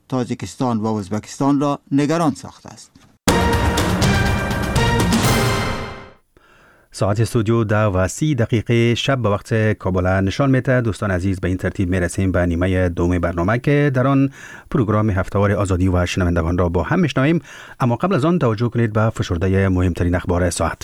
تاجیکستان و ازبکستان را نگران ساخته است. ساعت استودیو 10:30 شب به وقت کابل نشان میده. دوستان عزیز، به این ترتیب میرسیم به نیمه دوم برنامه که در آن پروگرام هفته‌وار آزادی و شنوندگان را با هم میشنویم. اما قبل از آن توجه کنید به فشرده مهمترین اخبار ساعت.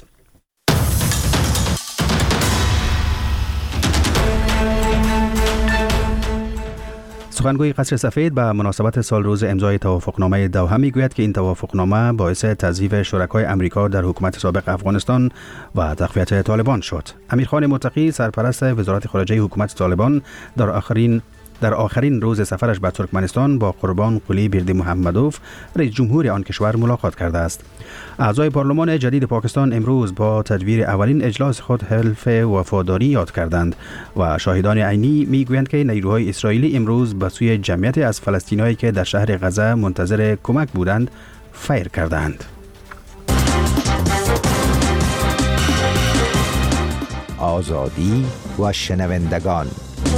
سخنگوی قصر سفید به مناسبت سال روز امضای توافقنامه دوحه میگوید که این توافقنامه باعث تضعیف شرکای امریکا در حکومت سابق افغانستان و تقویت طالبان شد. امیرخان متقی، سرپرست وزارت خارجه حکومت طالبان، در آخرین روز سفرش به ترکمنستان با قربان قلی بیردی محمدوف، رئیس جمهور آن کشور ملاقات کرده است. اعضای پارلمان جدید پاکستان امروز با تدویر اولین اجلاس خود حلف وفاداری یاد کردند و شاهدان عینی میگویند که نیروهای اسرائیلی امروز به سوی جمعیت از فلسطینیایی که در شهر غزه منتظر کمک بودند فیر کردند. آزادی و شنوندگان.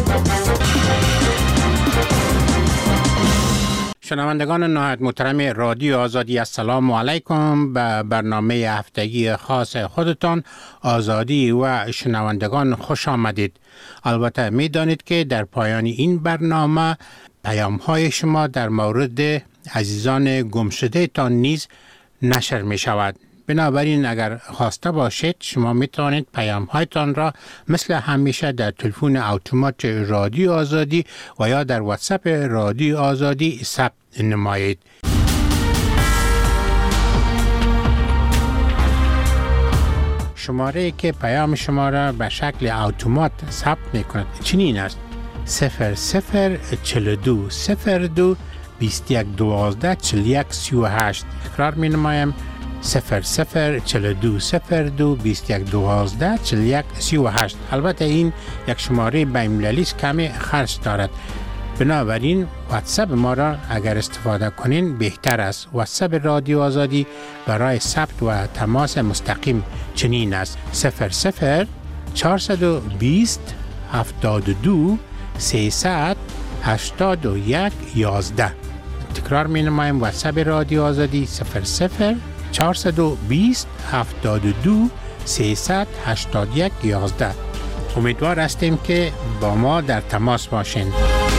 شنوندگان نهایت محترم رادیو آزادی، السلام علیکم. به برنامه هفتگی خاص خودتان آزادی و شنوندگان خوش آمدید. البته می دانید که در پایان این برنامه پیام های شما در مورد عزیزان گمشده تان نیز نشر می شود. بنابراین اگر خواسته باشید شما می توانید پیام هایتان را مثل همیشه در تلفن اتومات رادیو آزادی و یا در واتساپ رادیو آزادی ثبت نمایید. شماره که پیام شما را به شکل اتومات ثبت می کند چنین است: 0042 02 21 12 41 38. تکرار می نمایم: 0042 02 21 12 41 38. البته این یک شماره بین‌المللی است، کمی خرج دارد. بنابراین واتساپ ما را اگر استفاده کنین بهتر است. واتساپ رادیو آزادی برای ثبت و تماس مستقیم چنین است: 00 420 72 300 81 11. تکرار می نمایم: واتساپ رادیو آزادی 00 420 72 381 11. امیدوار هستیم که با ما در تماس باشین.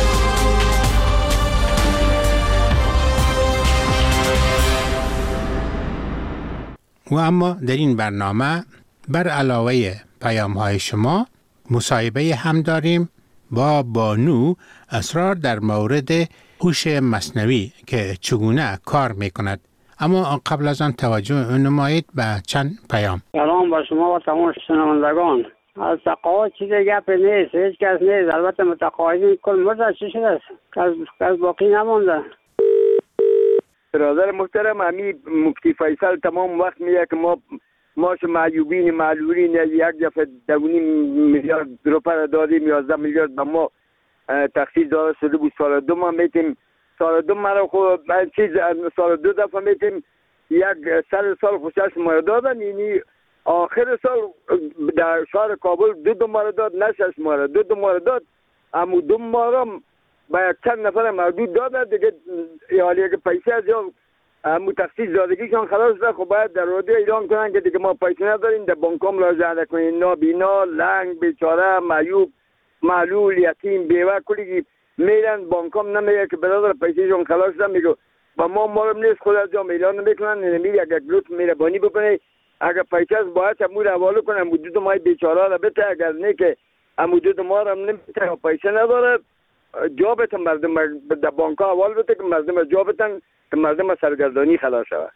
و اما در این برنامه بر علاوه پیام های شما مصاحبه هم داریم با بانو اسرار در مورد هوش مصنوعی که چگونه کار میکند. اما قبل از آن توجه نمایید به چند پیام. سلام با شما و تمام شنوندگان. از تقاعد چیز گپ نیست، هیچ کس نیست. البته متقاعدین کل مدت چی شده کس باقی نمانده. برادر محترم، امی مفتی فیصل تمام وقت میگه که ما معیوبین معلولین یک دفعه 2.5 میلیارد روپیه دادیم، 11 میلیارد به ما تخصیص داده شده بود. سال دو ما میتیم، سال دو مرا خود چیز سال 2 دفعه میتیم، یک سال خوشش ما دادن. یعنی آخر سال در شهر کابل 2 ماه داد، نه 6 ماه، 2 ماه داد. اما 2 ماه با یک چند نفر محدود دادن دیگه. حالی که پیسه از یا همون تخصیص دادگیشان خلاص شده، خب باید در رادیو اعلام کنن که دیگه ما پیسه نداریم، در بانکام مراجعه نکنین. نابینا، لنگ، بیچاره، معیوب، معلول، یتیم، بیوه کلی میرن بانکام نمیگه که برادر پیسهشون خلاص شده. میگه با ما معلوم نیست، خود از جام اعلان نمیکنن. نمیگه اگر لطف مهربانی بکنه اگر پیسه از باید امور حواله کنه، حدود ما بیچاره را بده. اگر نه که حدود ما را نمیتونه، پیسه نداره، جا بتن مردم در بانک ها حوال بده که مردم جا بتن که مردم سرگردانی خلاص شود.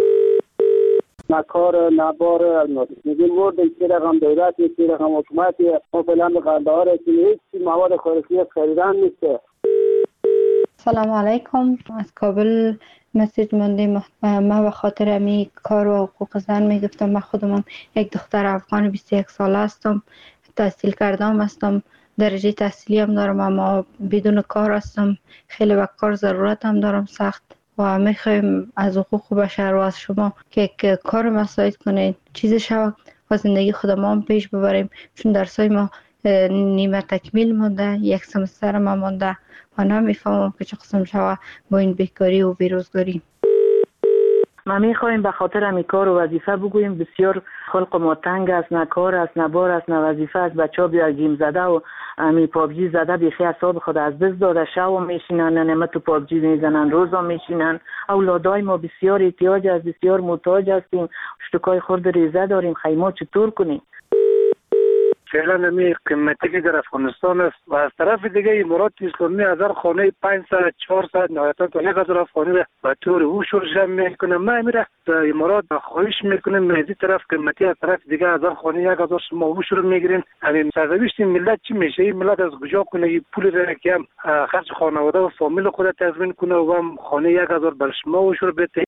نکار نبار میگیم مورد که رقم دولتی، که رقم حکومتی ما فلان قرارداد هیچ مواد خوراکی خریدن نیست. سلام علیکم. از کابل مسیج مونده. ما به خاطر امی کار و حقوق زن میگفتم. من خودم یک دختر افغان 21 ساله هستم، تحصیل کردم هستم، درجه تحصیلی هم دارم، اما بدون کار هستم. خیلی به کار ضرورت هم دارم سخت و میخوایم از حقوق بشر و از شما که کار مساعد کنید، چیزی شود و زندگی خودمان پیش ببریم، چون درسای ما نیمه تکمیل مونده، یک سمستر ما مونده و نمیفهمم که چه قسم شوه با این بیکاری و بیروزگاری. ما میخوایم به خاطر همی کار و وظیفه بگوییم. بسیار خلق ما تنگ است، نه کار است، نه بار است، نه وظیفه است. بچه ها بیا گیم زده و همی پابجی زده بیخی حساب خود از دست داده، شو میشینن نمه تو پابجی میزنن، روزا میشینن. اولادای ما بسیار احتیاج است، بسیار محتاج هستیم، شتکای خورد ریزه داریم. خیما چطور کنیم؟ فعلا نمی قیمتی که در افغانستان است و از طرف دیگه امارات اسلامی از هر خانه 500 400 نهایتا تا 1000 افغانی را به طور اوشور جمع میکنه. ما میره در امارات خواهش میکنیم از این طرف قیمتی، از طرف دیگه از هر خانه 1000 شما اوشور میگیرین. همین سرنوشت ملت چی میشه؟ این ملت از کجا کنه این پول را که هم خرج خانواده و فامیل خود تضمین کنه و هم خانه 1000 بر شما اوشور بده؟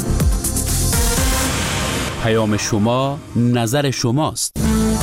پیام شما نظر شماست.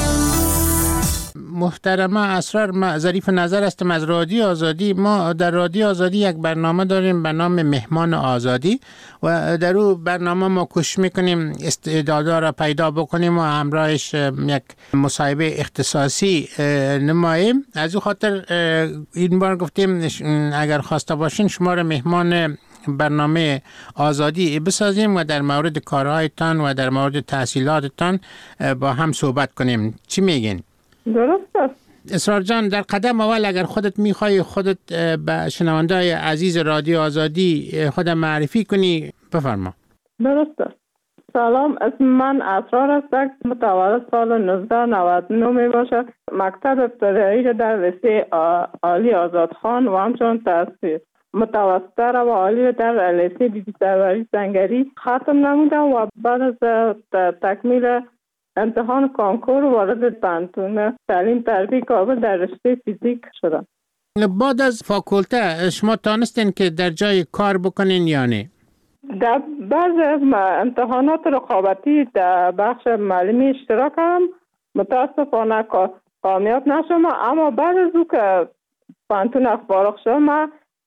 محترمه اسرار، ظریف نظر هستم از رادیو آزادی. ما در رادیو آزادی یک برنامه داریم به نام مهمان آزادی و در اون برنامه ما کوشش میکنیم استعدادا را پیدا بکنیم و همراهش یک مصاحبه اختصاصی نماییم. از اون خاطر این بار گفتیم اگر خواسته باشین شما را مهمان برنامه آزادی بسازیم و در مورد کارهایتان و در مورد تحصیلاتتان با هم صحبت کنیم. چی میگین؟ درست است. اسرار جان، در قدم اول اگر خودت میخوای خودت به شنونده‌های عزیز رادیو آزادی خودت معرفی کنی بفرما. درست است. سلام، اسم من اسرار است. متولد سال 1999 می باشد. مکتب ابتدایی را در لیسه عالی آزادخان و همچنان تحصیل متوسطه و عالی را در لیسه بیبی سروری سنگری ختم نمودم و بعد از تکمیل امتحان کانکور وارد پانتون تعلیم تربیت کابل در رشته فیزیک شدم. بعد از فاکولته شما تانستین که در جای کار بکنین یا نه؟ در بعض امتحانات رقابتی در بخش معلمی اشتراک کردم، متاسفانه کامیاب نشدم. اما بعد از او که پانتون فارغ شدم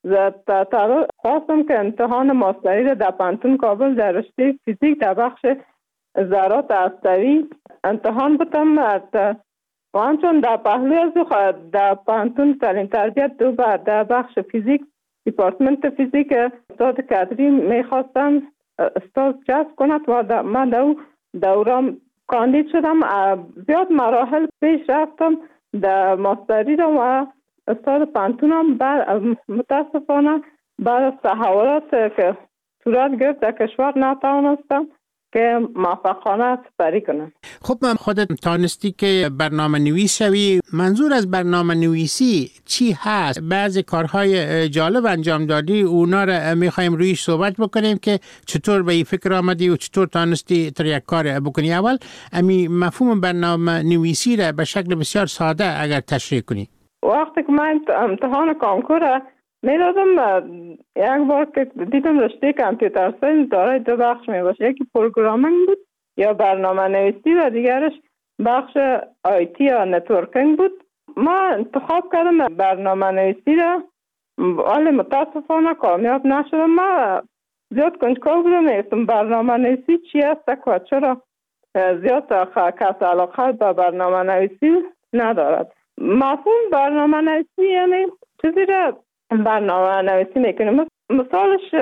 خواستم که امتحان ماستری را در پانتون کابل در رشته فیزیک در بخش ذرات هسته‌ای امتحان بدم و همچون در پهلوی از در پانتون تعلیم تربیت دو در بخش فیزیک دیپارتمنت فیزیک استاد کادری میخواستم استاد جذب کند و من در او دورم کاندید شدم. زیاد مراحل پیش رفتم در ماستری و استاد پانتونم متاسفانه بعد از تحولات که صورت گرفت در کشور نتوانستم که موفقانه سپری کنم. خب من خودت تانستی که برنامه نویس شوی. منظور از برنامه نویسی چی هست؟ بعضی کارهای جالب انجام دادی، اونا را میخوایم رویش صحبت بکنیم که چطور به این فکر آمدی و چطور تانستی تر یک کار بکنی. اول امی مفهوم برنامه نویسی را به شکل بسیار ساده اگر تشریح کنی. وقتی که من امتحان کانکور میدادم یک بار که دیدم رشته کامپیوتر ساینس دارای دو بخش می باشه، یکی پروگرامینگ بود یا برنامه نویسی و دیگرش بخش آیتی یا نتورکینگ بود. ما انتخاب کردم برنامه نویسی را ولی متاسفانه کامیاب نشدم. ما زیاد کنجکاو بودم نویسم برنامه نویسی چی است و چرا زیاد کس علاقه به برنامه نویسی ندارد. مفهوم برنامه نویسی یعنی چیزی را برنامه نویسی میکنیم. مثالش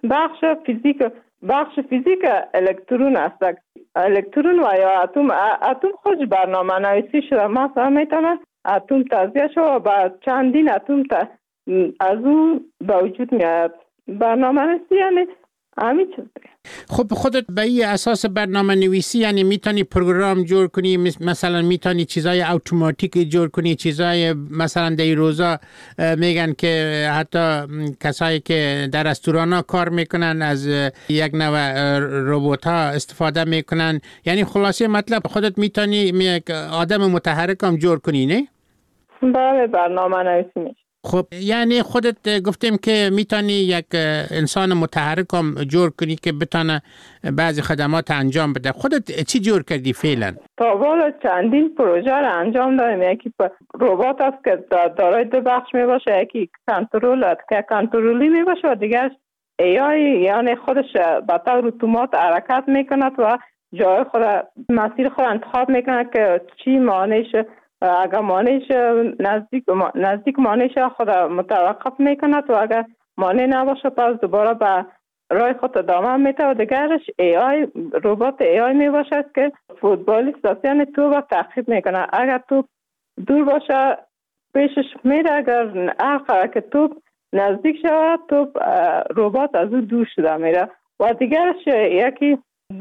بخش فیزیک الکترون است. الکترون و یا اتم خود برنامه نویسی شده. مثلا میتونه اتم تجزیه شد و بعد چندین اتم از اون به وجود میاد. برنامه نویسی یعنی همین چیز. خب خودت به این اساس برنامه نویسی یعنی میتونی پروگرام جور کنی، مثلا میتونی چیزای اتوماتیک جور کنی، چیزای مثلا در روزا میگن که حتی کسایی که در رستورانا کار میکنن از یک نوع ربات ها استفاده میکنن. یعنی خلاصه مطلب خودت میتونی یک آدم متحرک هم جور کنی نه؟ بله برنامه نویسی میشه. خب یعنی خودت گفتیم که میتونی یک انسان متحرک هم جور کنی که بتونه بعضی خدمات انجام بده. خودت چی جور کردی فعلا؟ تا والا چندین پروژه را انجام دادیم. یکی ربات است که دارای دو بخش می باشه، یکی کنترل است که کنترلی می باشه و دیگرش AI یعنی خودش به طور اتومات حرکت میکند و جای خود مسیر خود انتخاب میکند که چی مانعش اگر مانعش نزدیک مانعش خود متوقف میکند و اگر مانع نباشه پس دوباره به راه خود ادامه میده و دیگرش ربات AI می باشد که فوتبالیست دستیان توپ تعقیب میکنه. اگر توپ دور باشه پیشش میره، اگر هر که توپ نزدیک شود توپ ربات از او دور شده میره. و دیگرش یکی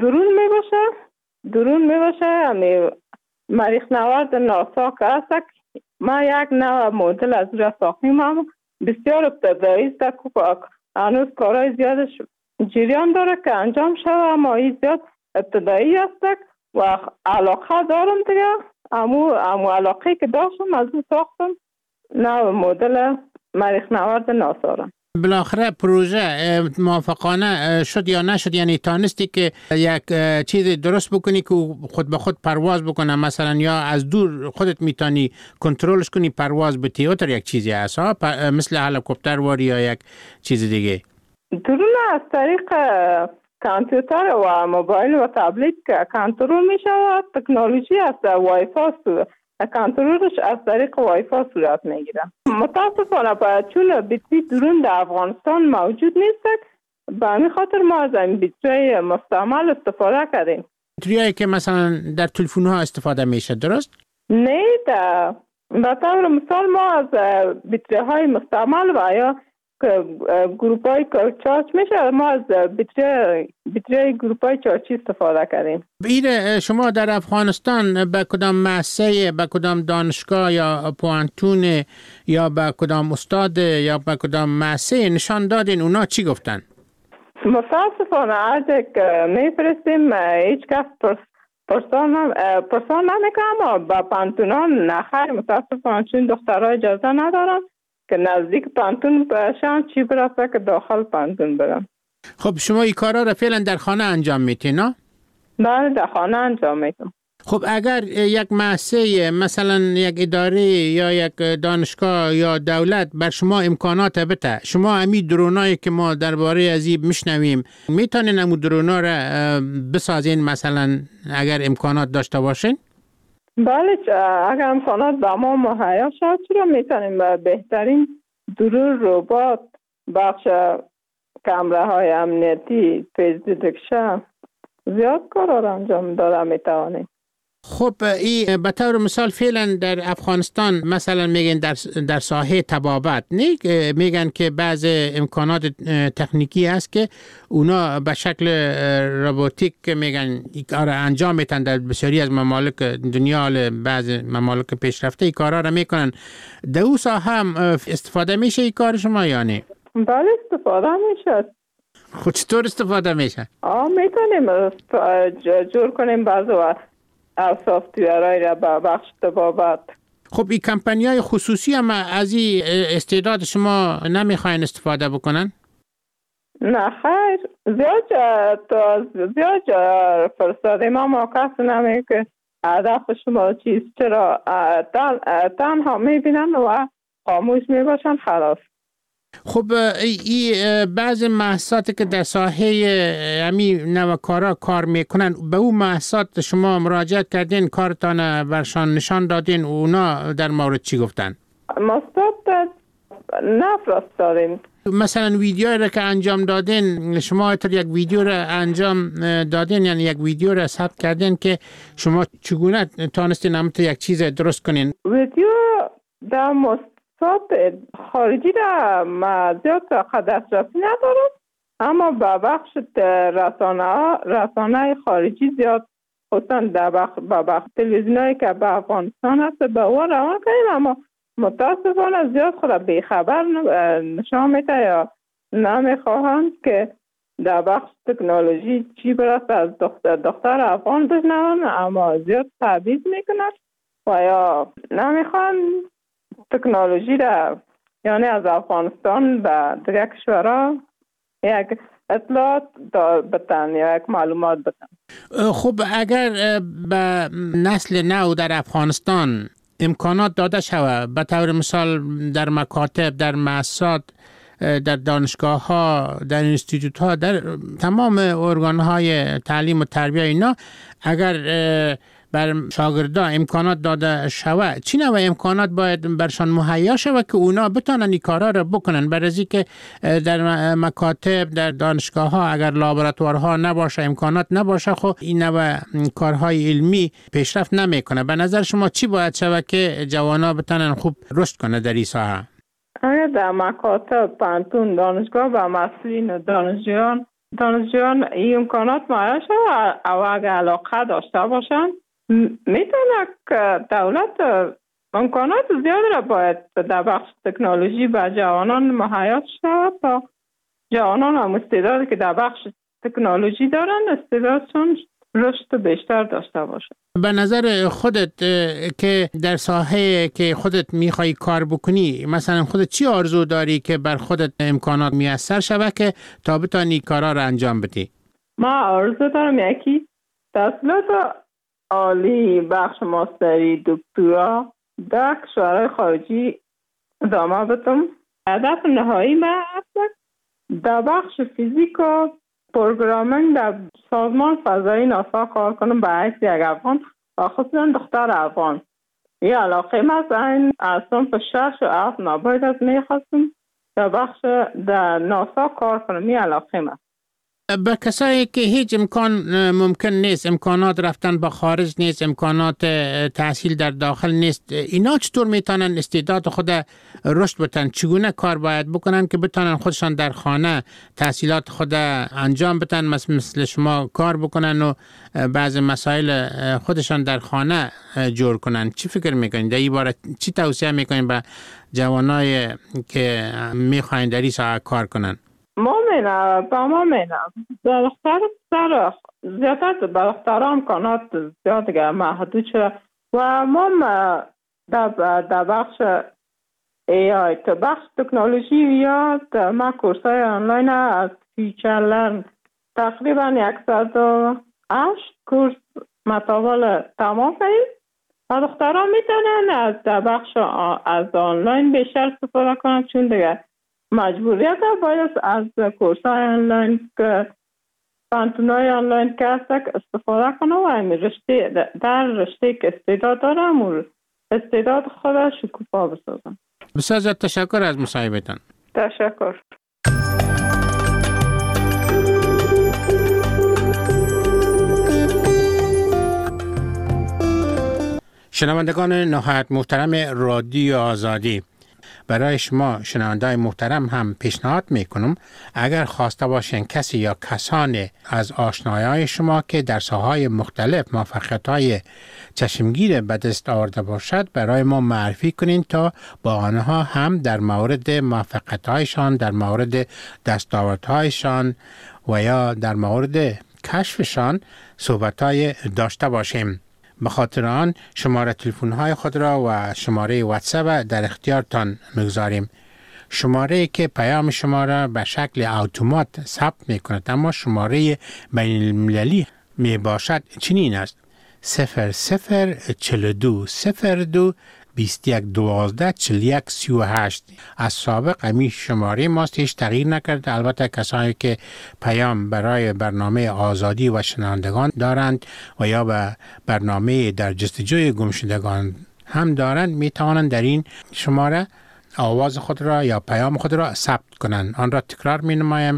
درون می باشه همی مریخ نورد ناسا که هست. ما یک نوع مدل از را ساختیم، هم بسیار ابتدایی است که هنوز کارهای زیادش جریان داره که انجام شده، اما این زیاد ابتدایی است و علاقه دارم دیگه. امو علاقه که داشتم از اون ساختم نوع مدل مریخ نورد ناسا را. بالاخره پروژه موافقانه شد یا نشد؟ یعنی تانستی که یک چیز درست بکنی که خود به خود پرواز بکنه مثلا، یا از دور خودت میتونی کنترلش کنی پرواز به تئاتر یک چیزی هست مثل هلیکوپتر واری یا یک چیز دیگه؟ درون از طریق کامپیوتر و موبایل و تبلت کنترل می شود. تکنولوژی است وایفای کنترلش از طریق وایفای صورت میگیره. متاسفانه چون بیتری درون در افغانستان موجود نیست، به همین خاطر ما از این بیتری مستعمل استفاده کردیم. بیتریایی که مثلا در تلفن ها استفاده میشه، درست؟ نه، به طور مثال ما از بیتری های مستعمل و یا گروپ های چارج میشه، ما از بیتری گروپ های چارجی استفاده کردیم. بیره شما در افغانستان به کدام مؤسسه، به کدام دانشگاه یا پوانتون یا به کدام استاد یا به کدام مؤسسه نشان دادین؟ اونا چی گفتن؟ متاسفانه هرچه که میفرستیم هیچ کس پرسان نمیکنم و با پانتونان نخیر. متاسفانه چون دخترها اجازه ندارن که نزدیک پانتون باشن، چی برسه که داخل پانتون برن. خب شما این کارا را فعلا در خانه انجام میتین نه؟ بله، در خانه انجام میتونم. خب اگر یک مؤسسه مثلا یک اداره یا یک دانشگاه یا دولت بر شما امکانات بده، شما امی درونایی که ما درباره از این میشنویم میتونین امو درونا را بسازین مثلا اگر امکانات داشته باشین؟ بله، اگر امکانات به ما مهیا شد چرا میتونیم به بهترین درون ربات، بخش کامره های امنیتی، پیج دیتکشن زیاد کار را انجام داده میتوانیم. خب این به طور مثال فعلا در افغانستان مثلا میگن در ساحه طبابت میگن که بعض امکانات تکنیکی هست که اونا به شکل روباتیک میگن این کار انجام میتن. در بسیاری از ممالک دنیا، بعض ممالک پیشرفته این کارا را میکنن. در اون ساحه هم استفاده میشه این کار شما یا نه؟ بله، استفاده میشه. خود چطور استفاده میشه؟ میتونیم جور کنیم بعض وقت سافتویرهای را به بخش طبابت. خب این کمپانی های خصوصی هم از این استعداد شما نمیخواین استفاده بکنن؟ نه خیر، زیاد فرستادیم اما کسی نمیگه که هدف شما چیست. چرا تنها میبینن و خاموش میباشن خلاص. خب این بعض مؤسساتی که در ساحه امی نوکارا کار میکنن، به اون مؤسسات شما مراجعت کردین، کارتان برشان نشان دادین، اونا در مورد چی گفتن؟ مستعد نفرستادیم. مثلا ویدیوی را که انجام دادین، شما یک ویدیو را انجام دادین، یعنی یک ویدیو را ثبت کردین که شما چگونه تانستین همت یک چیز درست کنین؟ ویدیو در خارجی را ما زیاد دسترسی ندارم، اما به بخش رسانه خارجی زیاد خصوصا در بخش تلویزیونایی که به افغانستان هست به او روان کنیم، اما متاسفانه زیاد خود بیخبر نشان میده یا نمیخواهند که در بخش تکنولوژی چی برسه از دختر افغان بشنون، اما زیاد تعویض میکنند و یا نمیخوان تکنولوژی را یعنی از افغانستان به دیگر کشورها یک اطلاعات بتن یا یک معلومات بتن. خب اگر به نسل نو در افغانستان امکانات داده شود، به طور مثال در مکاتب، در مؤسسات، در دانشگاه ها، در انستیتوت ها، در تمام ارگان های تعلیم و تربیت اینا، اگر بر شاگردان امکانات داده شود، چی نوع امکانات باید برشان مهیا شود که اونا بتونن این کارا رو بکنن؟ برای که در مکاتب، در دانشگاه ها اگر لابراتوارها نباشه، امکانات نباشه، خب این نوع کارهای علمی پیشرفت نمیکنه. به نظر شما چی باید شود که جوانا بتونن خوب رشد کنه در این ساحه؟ اگر در مکاتب، پانتون، دانشگاه و مسئولین دانشجویان این امکانات مهیا شود و اگر علاقه داشته باشند، میتونه که دولت امکانات زیاد را باید در بخش تکنولوژی به جوانان مهیا شود تا جوانان هم استعدادی که در بخش تکنولوژی دارن استعدادشون رشد بیشتر داشته باشند. به نظر خودت که در ساحه که خودت میخوای کار بکنی، مثلا خودت چی آرزو داری که بر خودت امکانات میسر شود که تا بتانی کارا رو انجام بدی؟ ما آرزو دارم یکی تحصیلات عالی، بخش ماستری، دکترا در کشورهای خارجی ادامه بدم. هدف نهایی من است در بخش فیزیک و پروگرامینگ در سازمان فضایی ناسا کار کنم به حیث یک افغان و خصوصا دختر افغان. یه علاقه من از صنف 6 و 7 نباید از میخواستم در بخش در ناسا کار کنم. یه علاقه من. به کسایی که هیچ امکان ممکن نیست، امکانات رفتن به خارج نیست، امکانات تحصیل در داخل نیست، اینا چطور میتونن استعداد خود رشد بدن؟ چگونه کار باید بکنن که بتونن خودشان در خانه تحصیلات خود انجام بدن، مثل شما کار بکنن و بعض مسائل خودشان در خانه جور کنن؟ چی فکر میکنین در این باره؟ چی توصیه میکنین به جوانای که میخواین در این ساحه کار کنن؟ ما دختر زیادت به دختر امکانات زیاد دیگه محدود شده و ما در بخش AI تو بخش تکنولوژی یا ما کورس های آنلاین از فیچر لرن تقریبا 108 کورس متوالی تمام کنیم و دخترها میتونن از در بخش از آنلاین بیشتر استفاده کنن، چون دیگه مجبوریت باید از کورس های آنلاین که پانتونای آنلاین که استفاده کنه و در رشته که استعداد دارم و استعداد خودش شکوفا بسازم. بسیار زیاد تشکر از مصاحبتان. تشکر. شنوندگان نهایت محترم رادیو آزادی، برای شما شنونده‌های محترم هم پیشنهاد میکنم اگر خواسته باشین کسی یا کسان از آشنایان شما که در ساحه‌های مختلف موفقیت‌های چشمگیر به دست آورده باشد برای ما معرفی کنین تا با آنها هم در مورد موفقیت‌هایشان، در مورد دستاوردهایشان و یا در مورد کشفشان صحبت‌های داشته باشیم. به خاطر آن شماره تلفن‌های خود را و شماره واتساپ در اختیارتان می‌گذاریم. شماره که پیام شما را به شکل اتومات ثبت می‌کند اما شماره بین‌المللی میباشد چنین است: 004202 2112 4138. از سابق همین شماره ماست، هیچ تغییر نکرده. البته کسانی که پیام برای برنامه آزادی و شنوندگان دارند و یا به برنامه در جستجوی گمشدگان هم دارند میتوانند در این شماره آواز خود را یا پیام خود را ثبت کنند. آن را تکرار می نمایم: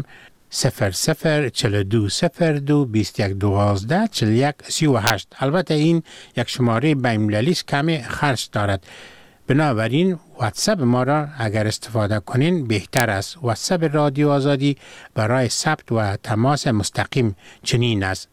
004202 2112 4138. البته این یک شماره بین‌المللی است، کمی خرج دارد، بنابراین واتساپ ما را اگر استفاده کنین بهتر است. واتساپ رادیو آزادی برای ثبت و تماس مستقیم چنین است: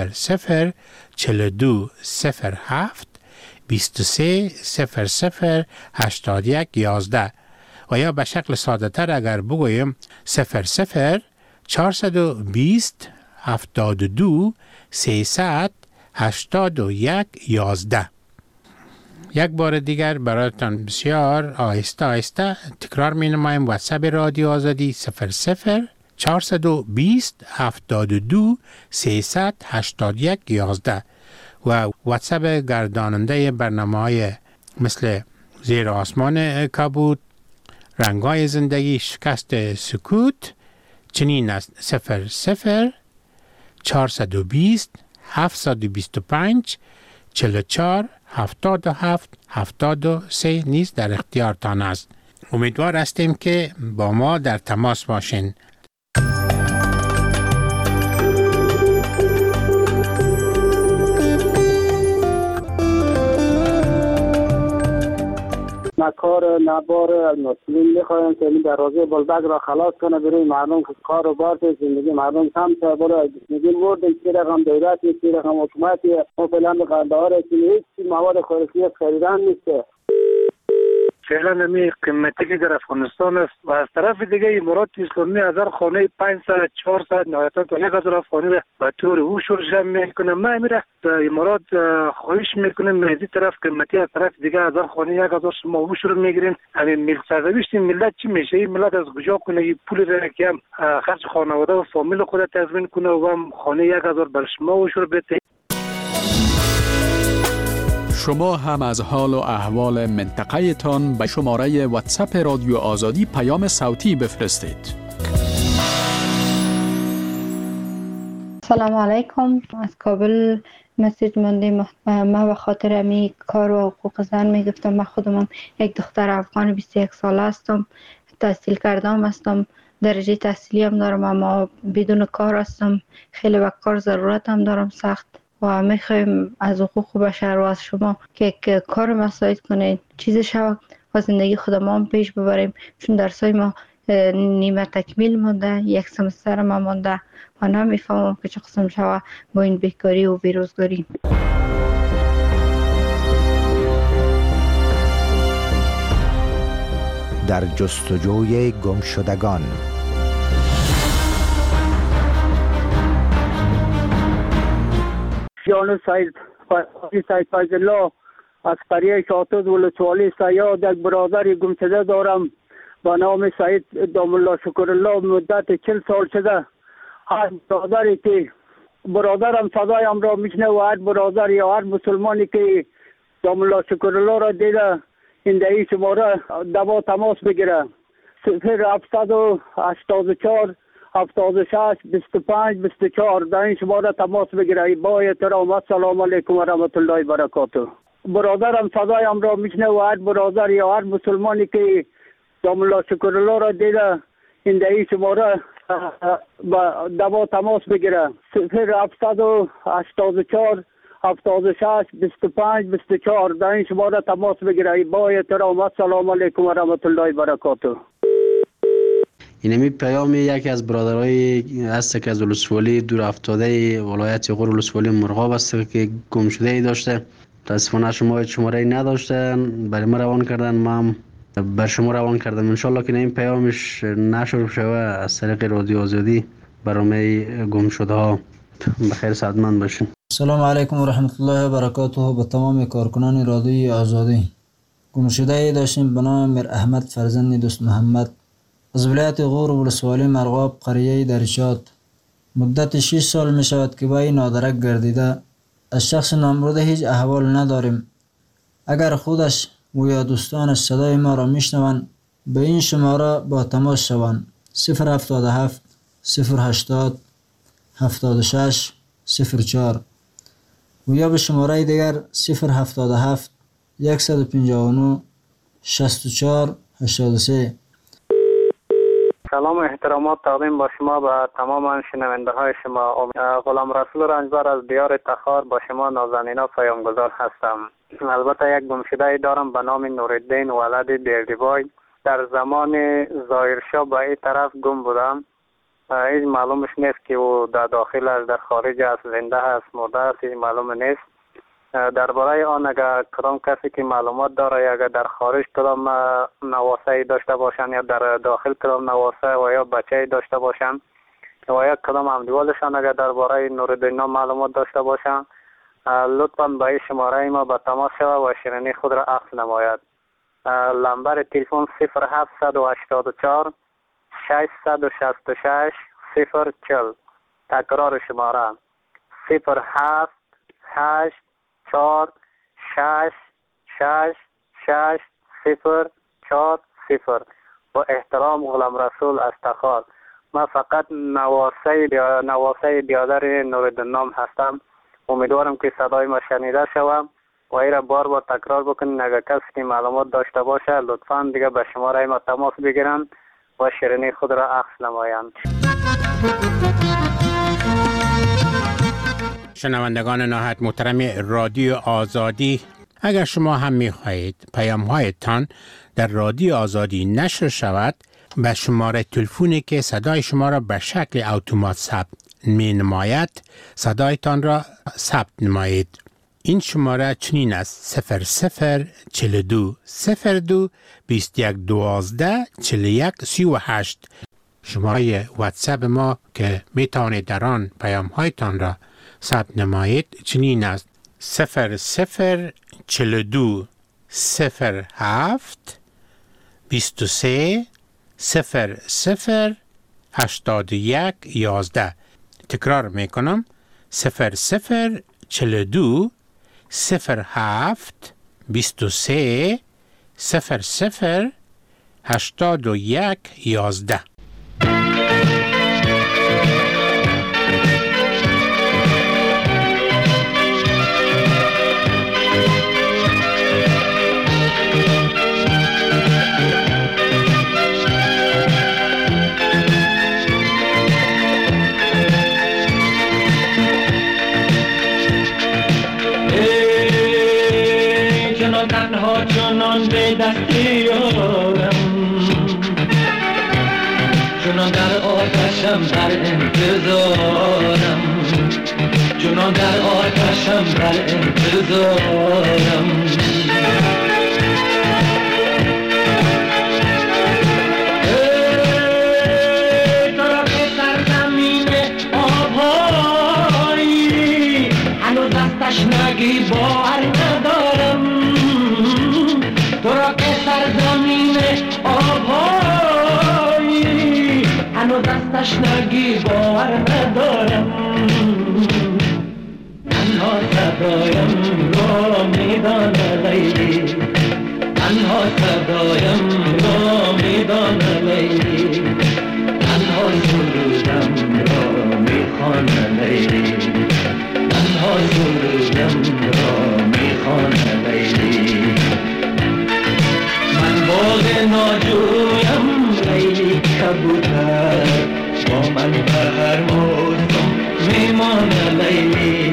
004207 23 00 81 11 و یا به شکل ساده تر اگر بگویم 00 420 72 300 81 11. یک بار دیگر برایتان بسیار آهسته آهسته تکرار می نمایم: واتساپ رادیو آزادی 00 420 72 300 81 11 و واتساپ گرداننده برنامه‌های مثل زیر آسمان کبود، رنگای زندگی، شکست سکوت چنین است: 00 420 725 44 77 73 نیز در اختیارتان است. امیدوار هستیم که با ما در تماس باشین. نه کار نه بار مسئولین میخوایم که این دروازه بلبک را خلاص کنه برای مردم که کار و بار زندگی مردم کم شه برای زندگی مردن چی رقم دولتی چی رقم حکومتی ما فعلا به قندهار هیچ مواد خوراکی خریدن نیست. فعلا نمی قیمتی که در افغانستان است و از طرف دیگه امارات اسلامی هزار خانه 500 400 نهایتا تا 1000 افغانی را به طور هوشور جمع میکنه. ما میره امارات خواهش میکنیم از این طرف قیمتی از طرف دیگه هزار خانه 1000 شما هوشور میگیرین. همین ملت سرنوشت ملت چی میشه؟ این ملت از کجا کنه این پول را که هم خرج خانواده و فامیل خود تضمین کنه و هم خانه 1000 بر شما هوشور بده. شما هم از حال و احوال منطقه تان به شماره واتساپ رادیو آزادی پیام صوتی بفرستید. سلام علیکم. از کابل مسیج ماندیم. ما به خاطر امی کار و حقوق زن میگفتم. من خودم یک دختر افغان 21 ساله هستم. تحصیل کردم هستم. درجه تحصیلی هم دارم اما بدون کار هستم. خیلی به کار ضرورت هم دارم سخت. و میخوایم از حقوق بشر و از شما که کار مساعد کنید چیز شود و زندگی خودمون هم پیش ببریم، چون درسای ما نیمه تکمیل مونده، یک سمستر ما مونده و نمیفهمم که چه قسم شود با این بیکاری و بیروزگاری. در جستجوی گمشدگان. جان سید فیض الله از قریه شاطز ولسوالی سیاد یک برادر گمشده دارم با نام سید دام الله شکر الله. مدت 40 سال شده هر برادری که برادرم صدایم را میشنه و هر برادر یا هر مسلمانی که دام الله شکر الله را دیده این دهی شماره دوا تماس بگیره 0784 76 25 24 در این شماره تماس بگیره. با احترام السلام علیکم و رحمت الله و برکاته. برادرم صدایم را میشنه و هر برادر یا هر مسلمانی که دام الله شکر الله را دیده این دهی شماره دوا تماس بگیره 0784 76 25 24 در این شماره تماس بگیره. با احترام السلام علیکم و رحمت الله و برکاته. اینمی پیام یکی از برادرای هست که از ولسوالی دور افتاده ولایت غور ولسوالی مرغاب است که گم شده ای داشته. متاسفانه شما شماره ای نداشتن، برای ما روان کردن، ما هم بر شما روان کردم. انشالله که این پیامش نشر شوه از طریق رادیو آزادی برای گم شده ها. بخیر سعادتمند باشین. سلام علیکم و رحمت الله و برکاته. به تمام کارکنان رادیوی آزادی. گم شده ای داشتیم به نام میر احمد فرزند دوست محمد از ولایت غور ولسوالی مرغاب قریه درچات. مدت 6 سال می شود که با این نادرک گردیده. از شخص نامبرده هیچ احوال نداریم. اگر خودش و یا دوستانش صدای ما را میشنوند به این شماره با تماس شوند 077 080 76 04 و یا به شماره دیگر 077 159 64 83. سلام و احترامات تقدیم با شما به تمام شنونده های شما. غلام رسول رنجبر از دیار تخار با شما نازنینا پیامگذار هستم. البته یک گمشده دارم به نام نورالدین ولد بیردیبای. در زمان ظاهرشاه به این طرف گم بودم. هیچ معلومش نیست که او در داخل است، در خارج است، زنده است، مرده است، هیچ معلوم نیست. درباره آن اگر کدام کسی که معلومات داره یا اگر در خارج کدام نواسه داشته باشن یا در داخل کدام نواسه و یا بچه داشته باشن و یا کدام همدیوالشان اگر درباره نورالدین معلومات داشته باشن لطفاً به این شماره ما به تماس شود و شیرینی خود را عکس نماید. نمبر تلفن 0784 666 040. تکرار شماره 078 4 6 6 6 0 4 0. با احترام غلام رسول از تخار. من فقط نواسه بیادر نورالدین نام هستم امیدوارم که صدای ما شنیده شوم و ایره بار بار تکرار بکنین. اگر کسی که معلومات داشته باشه لطفاً دیگه به شماره ما تماس بگیرن و شیرینی خود را عکس نمایند. شنوندگان نهایت محترم رادیو آزادی، اگر شما هم می‌خواهید پیام‌هایتان در رادیو آزادی نشر شود، به شماره تلفنی که صدای شما را به شکل اتومات ثبت می‌نماید صدایتان را ثبت نمایید. این شماره چنین است: 0042 02 21 12 41 38. شماره واتساپ ما که میتوانید در آن پیام‌هایتان را ثبت نمایید چنین است: 0042 07 23 00 81 11. تکرار میکنم: 0042 07 23 00 81 11. چنان به دستی یارم، چنان در آتشم در انتظارم، چنان در آتشم در انتظارم. طرف سرزمین آبهایی هنوز از تشنگی باور ندارم، تو را که سرزمین آبهایی هنوز از تشنگی باور ندارم. تنها صدایم را میدانه لیلی، تنها صدایم را میدانه لیلی، تنها سرودم را میخوانه لیلی، تنها سرودم را میخوانه لیلی. باغ ناجویم لیلی کبوتر با من به هر موسم میمانه لیلی.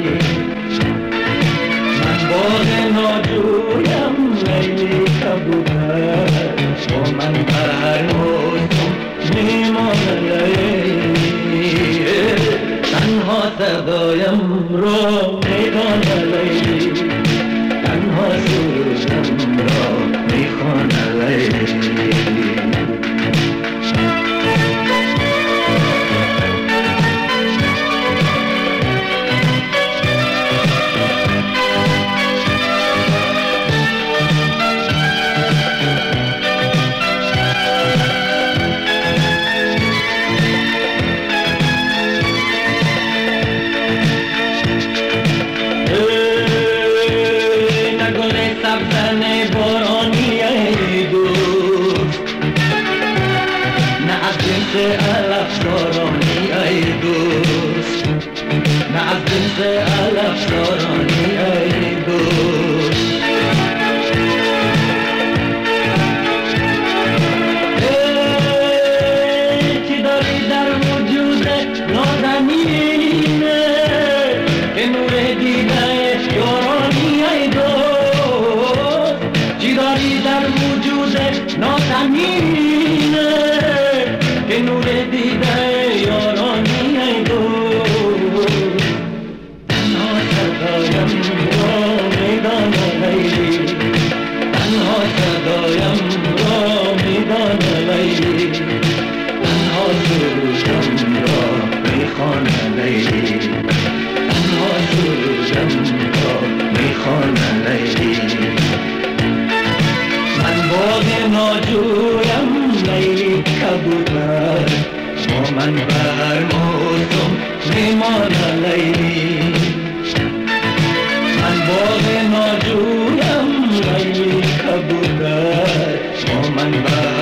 من باغ ناجویم لیلی کبوتر با من به هر موسم میمانه لیلی. تنها صدایم را میدانه لیلی، تنها سرودم را میخوانه لیلی. الافسارانی ای دوست، نه از جنس الافسارانی ای دوست. چی داری در وجود نازنینه که نور دیده یارانی ای دوست، چی داری در وجود نازنینه که نور دیده یارانی ای دوست. تنها صدایم را میدانه لیلی، تنها صدایم را میدانه لیلی، تنها سرودم را میخوانه لیلی، تنها سرودم را میخوانه لیلی. من باغ ناجویم لیلی کبوتر با من به هر موسم میمانه لیلی. من باغ ناجویم لیلی کبوتر با من به